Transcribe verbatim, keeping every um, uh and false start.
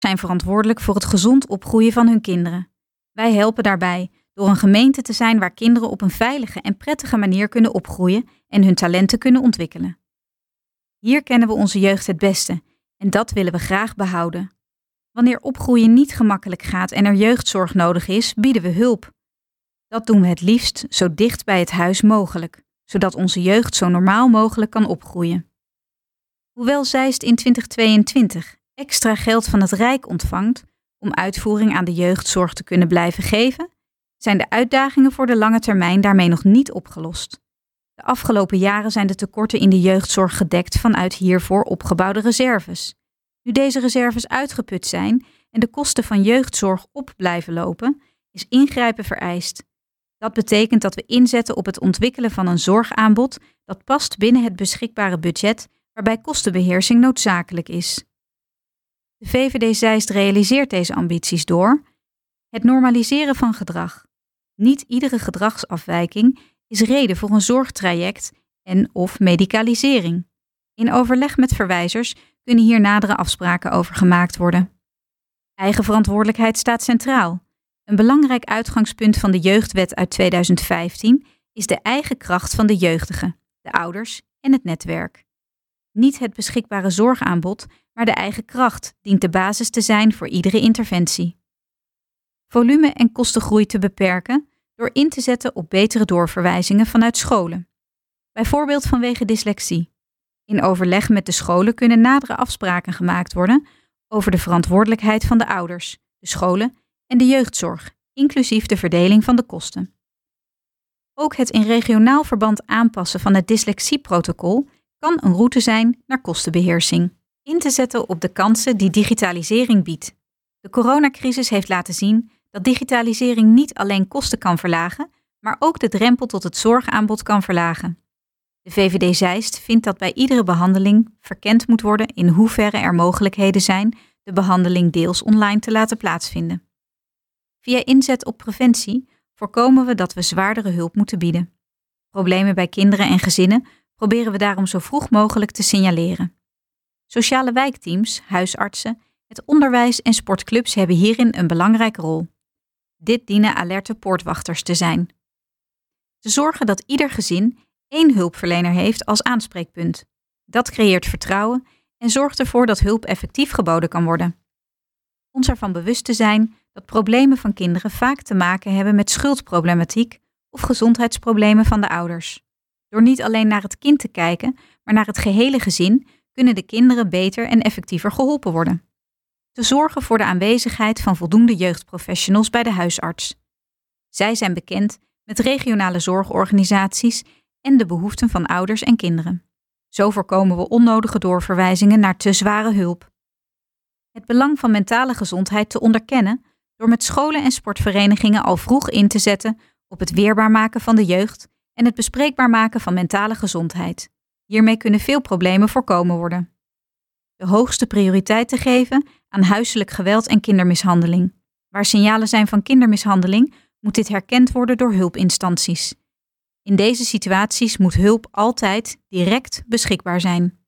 zijn verantwoordelijk voor het gezond opgroeien van hun kinderen. Wij helpen daarbij door een gemeente te zijn waar kinderen op een veilige en prettige manier kunnen opgroeien en hun talenten kunnen ontwikkelen. Hier kennen we onze jeugd het beste en dat willen we graag behouden. Wanneer opgroeien niet gemakkelijk gaat en er jeugdzorg nodig is, bieden we hulp. Dat doen we het liefst zo dicht bij het huis mogelijk, zodat onze jeugd zo normaal mogelijk kan opgroeien. Hoewel Zeist in twintig tweeëntwintig extra geld van het Rijk ontvangt om uitvoering aan de jeugdzorg te kunnen blijven geven, zijn de uitdagingen voor de lange termijn daarmee nog niet opgelost. De afgelopen jaren zijn de tekorten in de jeugdzorg gedekt vanuit hiervoor opgebouwde reserves. Nu deze reserves uitgeput zijn en de kosten van jeugdzorg op blijven lopen, is ingrijpen vereist. Dat betekent dat we inzetten op het ontwikkelen van een zorgaanbod dat past binnen het beschikbare budget, waarbij kostenbeheersing noodzakelijk is. De V V D Zeist realiseert deze ambities door het normaliseren van gedrag. Niet iedere gedragsafwijking is reden voor een zorgtraject en of medicalisering. In overleg met verwijzers kunnen hier nadere afspraken over gemaakt worden. Eigen verantwoordelijkheid staat centraal. Een belangrijk uitgangspunt van de Jeugdwet uit tweeduizend vijftien is de eigen kracht van de jeugdige, de ouders en het netwerk. Niet het beschikbare zorgaanbod, maar de eigen kracht dient de basis te zijn voor iedere interventie. Volume en kostengroei te beperken door in te zetten op betere doorverwijzingen vanuit scholen. Bijvoorbeeld vanwege dyslexie. In overleg met de scholen kunnen nadere afspraken gemaakt worden over de verantwoordelijkheid van de ouders, de scholen en de jeugdzorg, inclusief de verdeling van de kosten. Ook het in regionaal verband aanpassen van het dyslexieprotocol kan een route zijn naar kostenbeheersing. In te zetten op de kansen die digitalisering biedt. De coronacrisis heeft laten zien dat digitalisering niet alleen kosten kan verlagen, maar ook de drempel tot het zorgaanbod kan verlagen. De V V D Zeist vindt dat bij iedere behandeling verkend moet worden in hoeverre er mogelijkheden zijn de behandeling deels online te laten plaatsvinden. Via inzet op preventie voorkomen we dat we zwaardere hulp moeten bieden. Problemen bij kinderen en gezinnen proberen we daarom zo vroeg mogelijk te signaleren. Sociale wijkteams, huisartsen, het onderwijs en sportclubs hebben hierin een belangrijke rol. Dit dienen alerte poortwachters te zijn. Ze zorgen dat ieder gezin één hulpverlener heeft als aanspreekpunt. Dat creëert vertrouwen en zorgt ervoor dat hulp effectief geboden kan worden. Ons ervan bewust te zijn dat problemen van kinderen vaak te maken hebben met schuldproblematiek of gezondheidsproblemen van de ouders. Door niet alleen naar het kind te kijken, maar naar het gehele gezin, kunnen de kinderen beter en effectiever geholpen worden. Te zorgen voor de aanwezigheid van voldoende jeugdprofessionals bij de huisarts. Zij zijn bekend met regionale zorgorganisaties en de behoeften van ouders en kinderen. Zo voorkomen we onnodige doorverwijzingen naar te zware hulp. Het belang van mentale gezondheid te onderkennen door met scholen en sportverenigingen al vroeg in te zetten op het weerbaar maken van de jeugd en het bespreekbaar maken van mentale gezondheid. Hiermee kunnen veel problemen voorkomen worden. De hoogste prioriteit te geven aan huiselijk geweld en kindermishandeling. Waar signalen zijn van kindermishandeling, moet dit herkend worden door hulpinstanties. In deze situaties moet hulp altijd direct beschikbaar zijn.